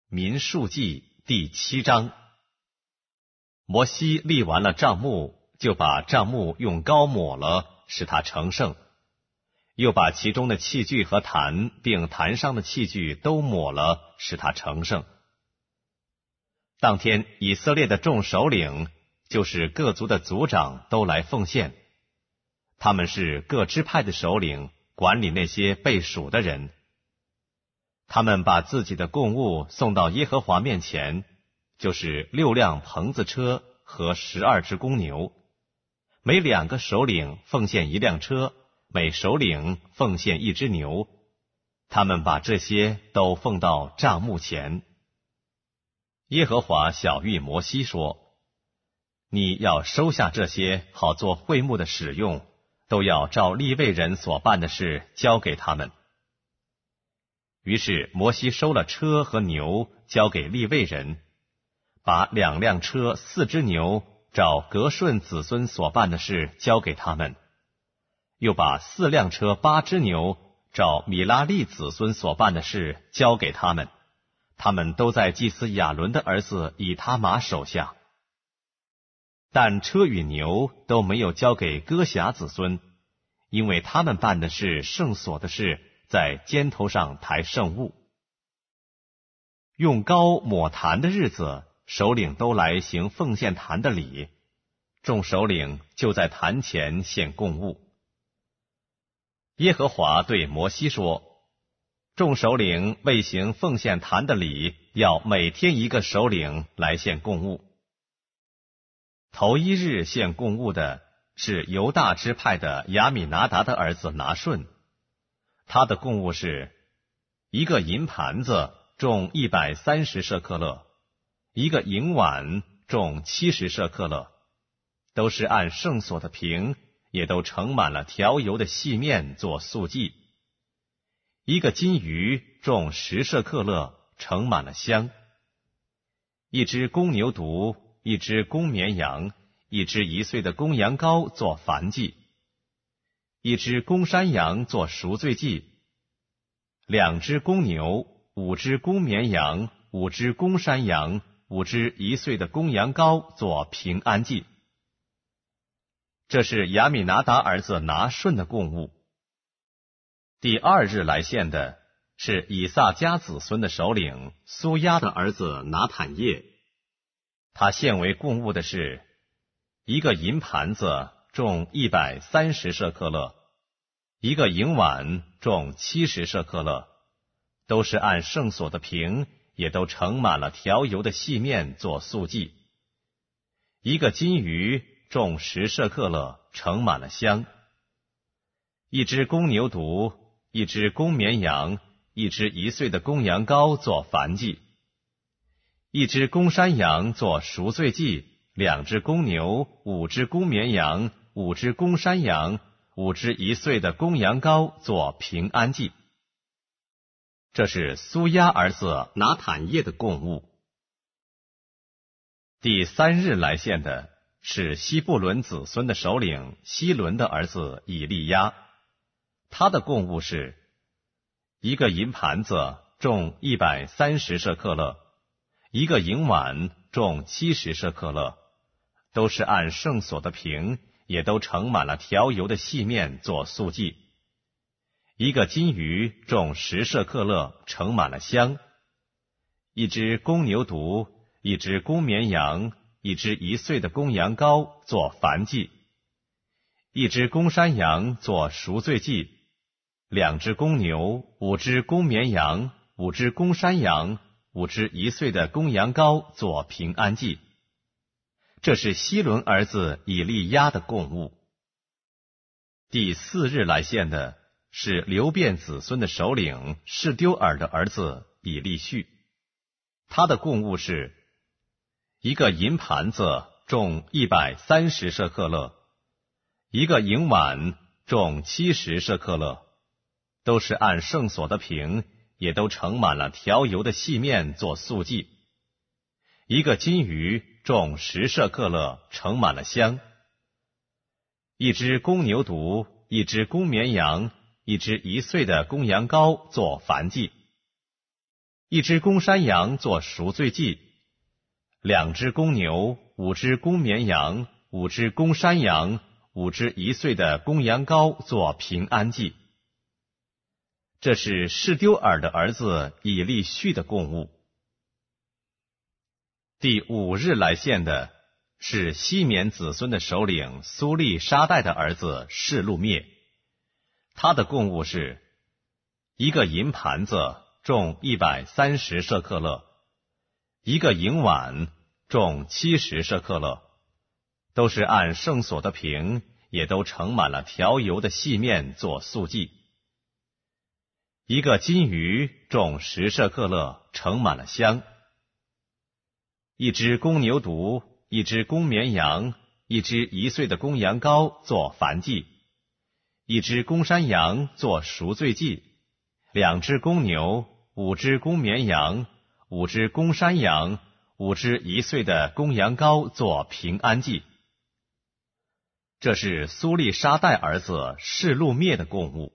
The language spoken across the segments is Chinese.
民数记第7章。摩西立完了帐幕，就把帐幕用膏抹了，使它成圣，又把其中的器具和坛，并坛上的器具都抹了，使它成圣。当天，以色列的众首领，就是各族的族长，都来奉献。他们是各支派的首领，管理那些被数的人。他们把自己的供物送到耶和华面前，就是6辆棚子车和12只公牛，每2个首领奉献1辆车，每首领奉献1只牛。他们把这些都奉到帐幕前。耶和华晓谕摩西说：你要收下这些，好做会幕的使用，都要照利未人所办的事交给他们。于是摩西收了车和牛，交给利未人，把2辆车4只牛照革顺子孙所办的事交给他们，又把4辆车8只牛照米拉利子孙所办的事交给他们，他们都在祭司亚伦的儿子以他玛手下。但车与牛都没有交给哥辖子孙，因为他们办的是圣所的事，在肩头上抬圣物。用膏抹坛的日子，首领都来行奉献坛的礼，众首领就在坛前献供物。耶和华对摩西说：众首领为行奉献坛的礼，要每天1个首领来献供物。头1日献供物的是犹大支派的亚米拿达的儿子拿顺，他的供物是1个银盘子，重130舍克勒；1个银碗，重70舍克勒，都是按圣所的平，也都盛满了调油的细面做素祭；1个金鱼，重10舍克勒，盛满了香；1只公牛犊，1只公绵羊，1只1岁的公羊羔做燔祭；1只公山羊做赎罪祭；2只公牛，5只公绵羊，5只公山羊，5只1岁的公羊羔做平安祭。这是亚米拿达儿子拿顺的供物。第2日来献的是以撒家子孙的首领苏押的儿子拿坦叶，他献为供物的是1个银盘子，重130舍克勒；1个银碗，重70舍克勒，都是按圣所的平，也都盛满了调油的细面做素祭；1个金鱼，重10舍克勒，盛满了香；1只公牛犊，1只公绵羊，1只1岁的公羊羔做燔祭；1只公山羊做赎罪祭；2只公牛，5只公绵羊，5只公山羊，5只1岁的公羊羔做平安祭。这是苏押儿子拿坦叶的供物。第3日来献的是西布伦子孙的首领希伦的儿子以利押，他的供物是1个银盘子，重130舍克勒；1个银碗，重70舍克勒，都是按圣所的平，也都盛满了调油的细面做素祭；1个金鱼，重10舍克勒，盛满了香；1只公牛犊，1只公绵羊，1只1岁的公羊羔做燔祭；1只公山羊做赎罪祭；2只公牛，5只公绵羊，5只公山羊，5只1岁的公羊羔做平安祭。这是希伦儿子以利押的供物。第4日来献的是流便子孙的首领示丢尔的儿子以利续，他的供物是1个银盘子，重130舍克勒；1个银碗，重70舍克勒，都是按圣所的平，也都盛满了调油的细面做素祭；1个金鱼，重10舍克勒，盛满了香；1只公牛犊，1只公绵羊，1只1岁的公羊羔做燔祭 1只公山羊做赎罪祭，2只公牛，5只公绵羊，5只公山羊，5只1岁的公羊羔做平安祭。这是示丢尔的儿子以利续的供物。第5日来献的是西缅子孙的首领苏利沙代的儿子示路灭，他的供物是一个银盘子，重130舍克勒；一个银碗，重70舍克勒，都是按圣所的瓶，也都盛满了调油的细面做素祭；一个金鱼，重10舍克勒，盛满了香；一只公牛犊，一只公绵羊，一只1岁的公羊羔做燔祭；一只公山羊做赎罪祭；2只公牛，5只公绵羊，5只公山羊，5只1岁的公羊羔做平安祭。这是苏利沙代儿子示路灭的供物。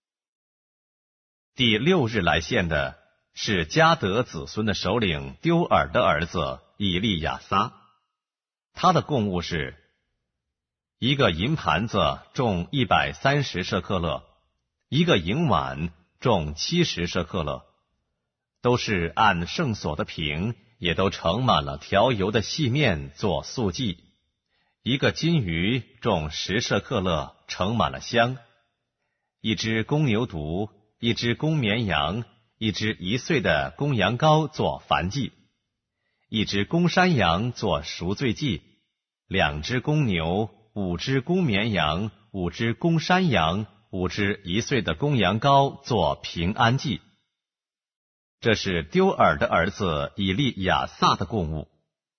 第6日来献的是迦得子孙的首领丢尔的儿子以利亚撒，他的供物是一个银盘子，重130舍克勒；一个银碗，重70舍克勒，都是按圣所的瓶，也都盛满了调油的细面做素祭；一个金鱼，重10舍克勒，盛满了香；一只公牛犊，一只公绵羊，一只1岁的公羊羔做燔祭；一只公山羊做赎罪祭；2只公牛，5只公绵羊，5只公山羊，5只1岁的公羊羔做平安祭。这是丢尔的儿子以利亚撒的供物。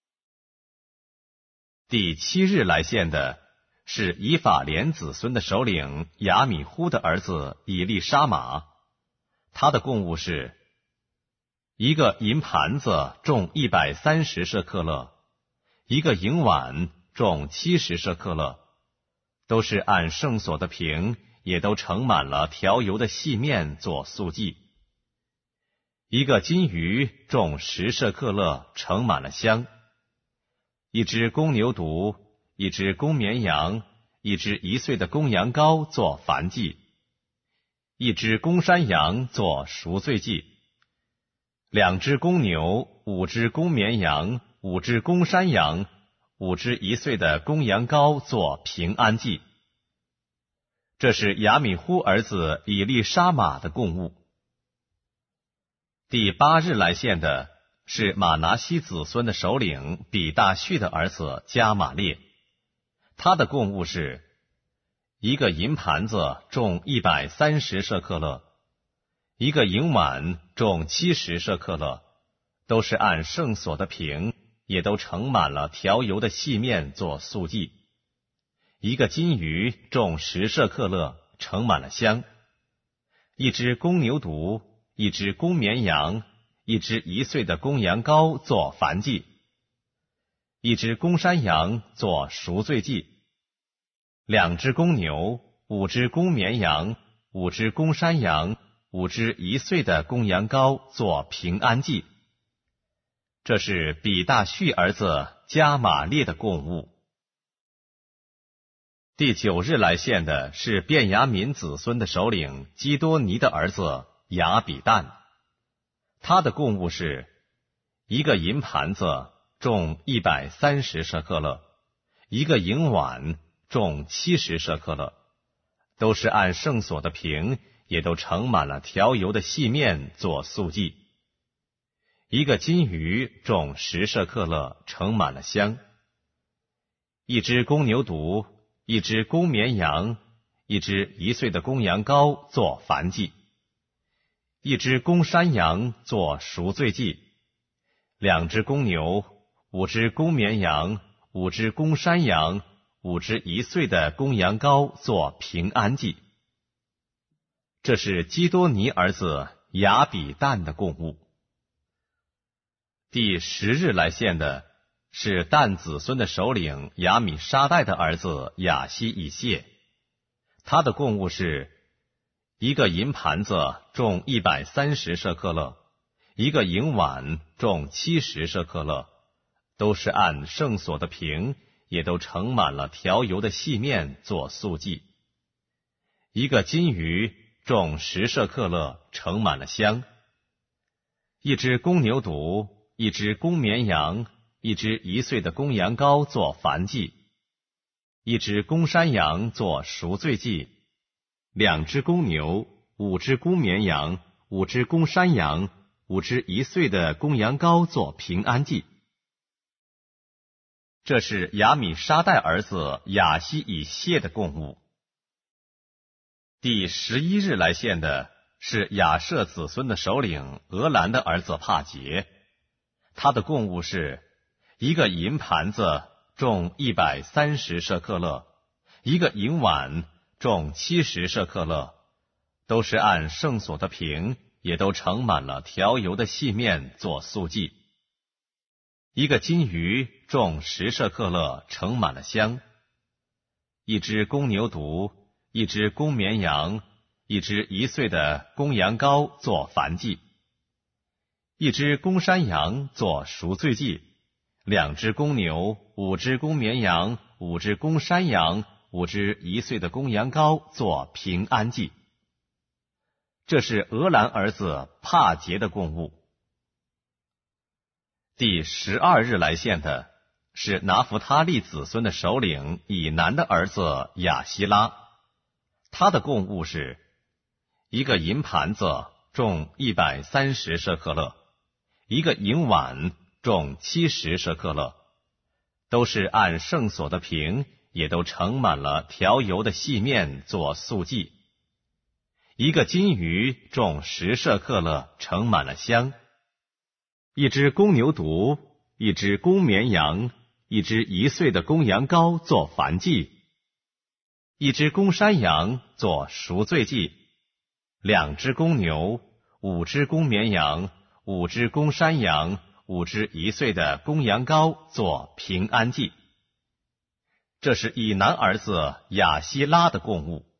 第7日来献的是以法莲子孙的首领亚米忽的儿子以利沙玛，他的供物是一个银盘子，重130舍克勒；一个银碗，重70舍克勒，都是按圣所的瓶，也都盛满了调油的细面做素祭；一个金鱼，重10舍克勒，盛满了香；一只公牛犊，一只公绵羊，一只1岁的公羊羔做燔祭；一只公山羊做赎罪祭；2只公牛，5只公绵羊，5只公山羊，5只1岁的公羊羔做平安祭。这是亚米忽儿子以利沙玛的供物。第8日来献的是马拿西子孙的首领比大旭的儿子加玛列，他的供物是一个银盘子，重130舍克勒；一个银碗，重70舍克勒，都是按圣所的瓶，也都盛满了调油的细面做素祭；一个金鱼，重10舍克勒，盛满了香；一只公牛犊，一只公绵羊，一只1岁的公羊羔做燔祭；一只公山羊做赎罪祭；2只公牛，5只公绵羊，5只公山羊，5只1岁的公羊羔做平安祭。这是比大旭儿子加玛列的供物。第9日来献的是便雅悯子孙的首领基多尼的儿子亚比旦，他的供物是一个银盘子，重130舍克勒；一个银碗，重70舍克勒，都是按圣所的瓶，也都盛满了调油的细面做素祭；一个金鱼，重10舍克勒，盛满了香；一只公牛犊，一只公绵羊，一只1岁的公羊羔做燔祭；一只公山羊做赎罪祭；2只公牛，5只公绵羊，5只公山羊，5只1岁的公羊羔做平安祭。这是基多尼儿子亚比旦的供物。第10日来献的是但子孙的首领亚米沙代的儿子亚希以谢，他的供物是一个银盘子，重130舍克勒； 一个银碗重70舍克勒，都是按圣所的瓶，也都盛满了调油的细面做素祭。一个金鱼重10舍克勒，盛满了香。一只公牛犊，一只公绵羊，一只1岁的公羊羔做燔祭，一只公山羊做赎罪祭，2只公牛，5只公绵羊，5只公山羊，5只1岁的公羊羔做平安祭。这是亚米沙代儿子亚希以谢的供物。第11日来献的是亚舍子孙的首领俄兰的儿子帕杰，他的供物是一个银盘子重130舍克勒，一个银碗重70舍克勒，都是按圣所的瓶，也都盛满了调油的细面做素祭。一个金鱼重10舍克勒，盛满了香。一只公牛犊，一只公绵羊，一只1岁的公羊羔做燔祭，一只公山羊做赎罪祭，2只公牛，5只公绵羊，5只公山羊，5只1岁的公羊羔做平安祭。这是俄兰儿子帕杰的供物。第12日来献的是拿弗他利子孙的首领以南的儿子亚希拉，他的供物是一个银盘子重130舍克勒，一个银碗重70舍克勒，都是按圣所的瓶，也都盛满了调油的细面做素祭。一个金鱼重10舍克勒，盛满了香。一只公牛犊，一只公绵羊，一只1岁的公羊羔做燔祭，一只公山羊做赎罪祭，2只公牛，5只公绵羊，5只公山羊，5只1岁的公羊羔做平安祭。这是以南儿子亚希拉的供物。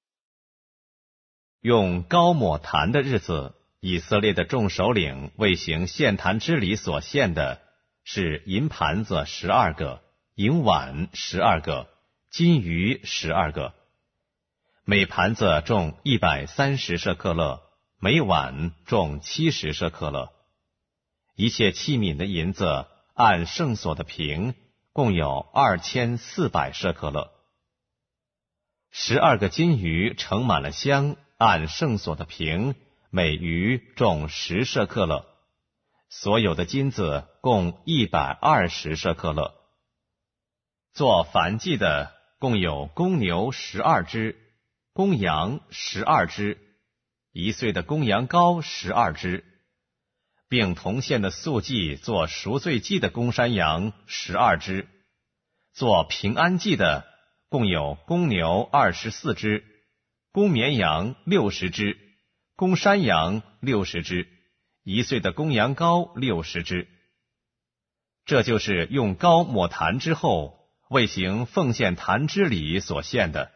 用膏抹坛的日子，以色列的众首领为行献坛之礼所献的是银盘子12个，银碗12个，金鱼12个，每盘子重130舍克勒，每碗重70舍克勒。一切器皿的银子按圣所的瓶，共有2400舍克勒。12个金鱼盛满了香，按圣所的瓶，每鱼重10舍克勒，所有的金子共120舍克勒。做燔祭的共有公牛12只，公羊12只，1岁的公羊羔12只，并同献的素祭做赎罪祭的公山羊12只。做平安祭的共有公牛24只，公绵羊60只，公山羊60只，1岁的公羊羔60只。这就是用膏抹坛之后，为行奉献坛之礼所献的。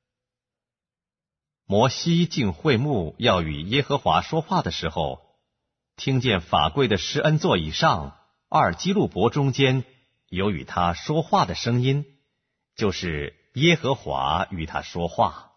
摩西进会幕要与耶和华说话的时候，听见法柜的施恩座以上2基路伯中间有与他说话的声音，就是耶和华与他说话。